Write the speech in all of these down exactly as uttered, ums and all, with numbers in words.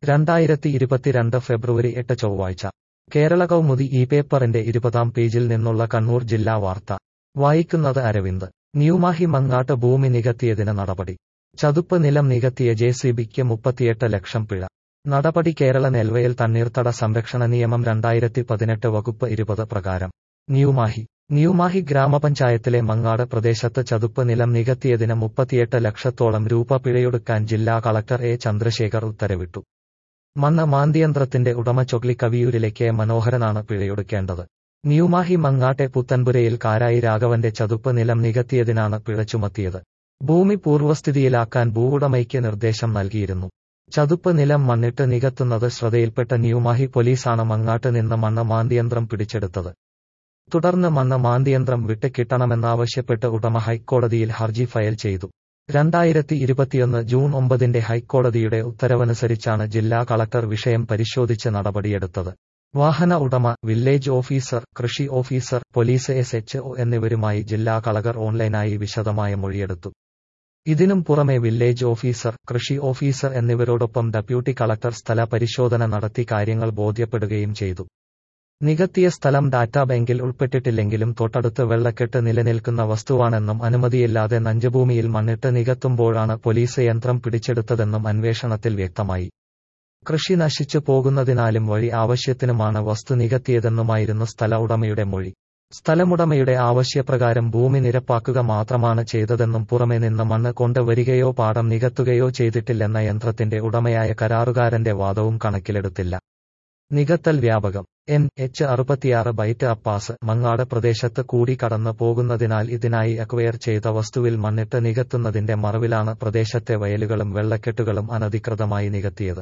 രണ്ടായിരത്തി ഇരുപത്തിരണ്ട് ഫെബ്രുവരി എട്ട് ചൊവ്വാഴ്ച കേരള കൗമുദി ഈ പേപ്പറിന്റെ ഇരുപതാം പേജിൽ നിന്നുള്ള കണ്ണൂർ ജില്ലാ വാർത്ത വായിക്കുന്നത് അരവിന്ദ്. ന്യൂമാഹി മങ്ങാട്ട് ഭൂമി നികത്തിയതിന് നടപടി. ചതുപ്പ് നിലം നികത്തിയ ജെ സി ബിക്ക് മുപ്പത്തിയെട്ട് ലക്ഷം പിഴ. നടപടി കേരള നെൽവയൽ തണ്ണീർത്തട സംരക്ഷണ നിയമം രണ്ടായിരത്തി പതിനെട്ട് വകുപ്പ് ഇരുപത് പ്രകാരം. ന്യൂമാഹി ന്യൂമാഹി ഗ്രാമപഞ്ചായത്തിലെ മങ്ങാട് പ്രദേശത്ത് ചതുപ്പ് നിലം നികത്തിയതിന് മുപ്പത്തിയെട്ട് ലക്ഷത്തോളം രൂപ പിഴയൊടുക്കാൻ ജില്ലാ കളക്ടർ എ ചന്ദ്രശേഖർ ഉത്തരവിട്ടു. മണ്ണ് മാന്തിയന്ത്രത്തിന്റെ ഉടമ ചൊക്ലി കവിയൂരിലെ കെ മനോഹരനാണ് പിഴയൊടുക്കേണ്ടത്. ന്യൂമാഹി മങ്ങാട്ടെ പുത്തൻപുരയിൽ കാരായി രാഘവന്റെ ചതുപ്പ് നിലം നികത്തിയതിനാണ് പിഴ ചുമത്തിയത്. ഭൂമി പൂർവ്വസ്ഥിതിയിലാക്കാൻ ഭൂവുടമയ്ക്ക് നിർദ്ദേശം നൽകിയിരുന്നു. ചതുപ്പ് നിലം മണ്ണിട്ട് നികത്തുന്നത് ശ്രദ്ധയിൽപ്പെട്ട ന്യൂമാഹി പോലീസാണ് മങ്ങാട്ട് നിന്ന് മണ്ണ് മാന്തിയന്ത്രം പിടിച്ചെടുത്തത്. തുടർന്ന് മണ്ണ് മാന്തിയന്ത്രം വിട്ട് കിട്ടണമെന്നാവശ്യപ്പെട്ട് ഉടമ ഹൈക്കോടതിയിൽ ഹർജി ഫയൽ ചെയ്തു. രണ്ടായിരത്തി ഇരുപത്തിയൊന്ന് ജൂൺ ഒമ്പതിന്റെ ഹൈക്കോടതിയുടെ ഉത്തരവനുസരിച്ചാണ് ജില്ലാ കളക്ടർ വിഷയം പരിശോധിച്ച് നടപടിയെടുത്തത്. വാഹന ഉടമ, വില്ലേജ് ഓഫീസർ, കൃഷി officer, police S H O എന്നിവരുമായി ജില്ലാ കളക്ടർ ഓൺലൈനായി വിശദമായ മൊഴിയെടുത്തു. ഇതിനും പുറമെ വില്ലേജ് ഓഫീസർ, കൃഷി ഓഫീസർ എന്നിവരോടൊപ്പം ഡെപ്യൂട്ടി കളക്ടർ സ്ഥല പരിശോധന നടത്തി കാര്യങ്ങൾ ബോധ്യപ്പെടുകയും ചെയ്തു. നികത്തിയ സ്ഥലം ഡാറ്റാ ബാങ്കിൽ ഉൾപ്പെട്ടിട്ടില്ലെങ്കിലും തൊട്ടടുത്ത് വെള്ളക്കെട്ട് നിലനിൽക്കുന്ന വസ്തുവാണെന്നും അനുമതിയില്ലാതെ നഞ്ചഭൂമിയിൽ മണ്ണിട്ട് നികത്തുമ്പോഴാണ് പോലീസ് യന്ത്രം പിടിച്ചെടുത്തതെന്നും അന്വേഷണത്തിൽ വ്യക്തമായി. കൃഷി നശിച്ചു പോകുന്നതിനാലും വഴി ആവശ്യത്തിനുമാണ് വസ്തു നികത്തിയതെന്നുമായിരുന്നു സ്ഥല ഉടമയുടെ മൊഴി. സ്ഥലമുടമയുടെ ആവശ്യപ്രകാരം ഭൂമി നിരപ്പാക്കുക മാത്രമാണ് ചെയ്തതെന്നും പുറമെ നിന്ന് മണ്ണ് കൊണ്ടുവരികയോ പാടം നികത്തുകയോ ചെയ്തിട്ടില്ലെന്ന യന്ത്രത്തിന്റെ ഉടമയായ കരാറുകാരന്റെ വാദവും കണക്കിലെടുത്തില്ല. നികത്തൽ വ്യാപകം. എൻ എച്ച് അറുപത്തിയാറ് ബൈറ്റ് അപ്പാസ് മങ്ങാട് പ്രദേശത്ത് കൂടി കടന്നു പോകുന്നതിനാൽ ഇതിനായി അക്വയർ ചെയ്ത വസ്തുവിൽ മണ്ണിട്ട് നികത്തുന്നതിന്റെ മറവിലാണ് പ്രദേശത്തെ വയലുകളും വെള്ളക്കെട്ടുകളും അനധികൃതമായി നികത്തിയത്.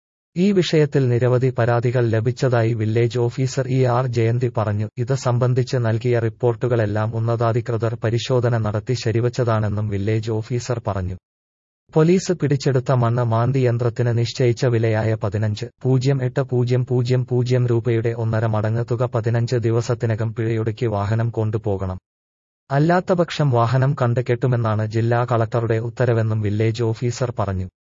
ഈ വിഷയത്തിൽ നിരവധി പരാതികൾ ലഭിച്ചതായി village officer E R Jayanthi പറഞ്ഞു. ഇത് സംബന്ധിച്ച് നൽകിയ റിപ്പോർട്ടുകളെല്ലാം ഉന്നതാധികൃതർ പരിശോധന നടത്തി ശരിവച്ചതാണെന്നും വില്ലേജ് ഓഫീസർ പറഞ്ഞു. പോലീസ് പിടിച്ചെടുത്ത മണ്ണ് മാന്തി യന്ത്രത്തിന് നിശ്ചയിച്ച വിലയായ പതിനഞ്ച് പൂജ്യം എട്ട് പൂജ്യം പൂജ്യം പൂജ്യം രൂപയുടെ ഒന്നര മടങ്ങ് തുക പതിനഞ്ച് ദിവസത്തിനകം പിഴയൊടുക്കി വാഹനം കൊണ്ടുപോകണം. അല്ലാത്തപക്ഷം വാഹനം കണ്ട് കെട്ടുമെന്നാണ് ജില്ലാ കളക്ടറുടെ ഉത്തരവെന്നും വില്ലേജ് ഓഫീസർ പറഞ്ഞു.